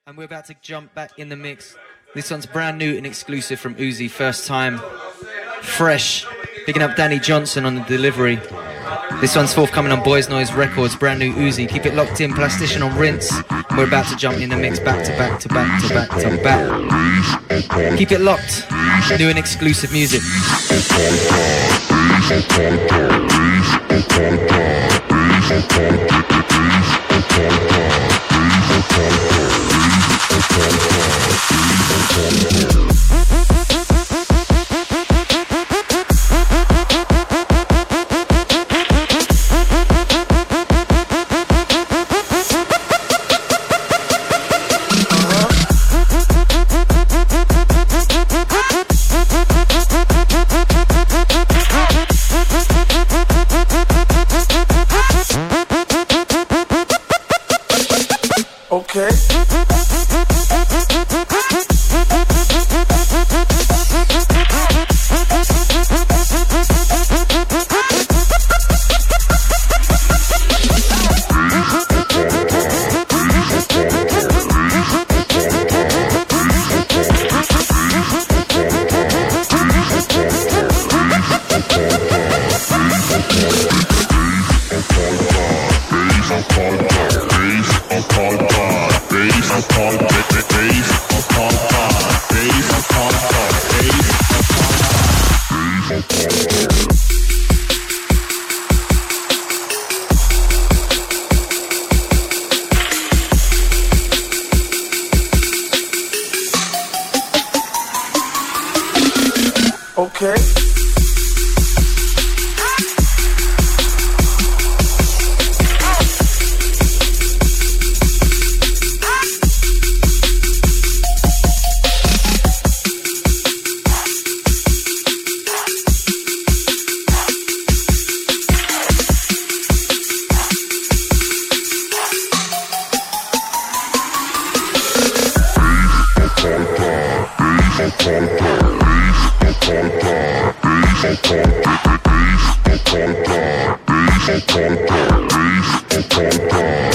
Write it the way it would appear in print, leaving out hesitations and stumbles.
And we're about to jump back in the mix. This one's brand new and exclusive from Uzi, first time, fresh. Picking up Danny Johnson on the delivery. This one's forthcoming on Boys Noise Records, brand new Uzi. Keep it locked in, Plastician on Rinse. We're about to jump in the mix back to back to back to back to back. Keep it locked, new and exclusive music. Okay. Okay. Okay.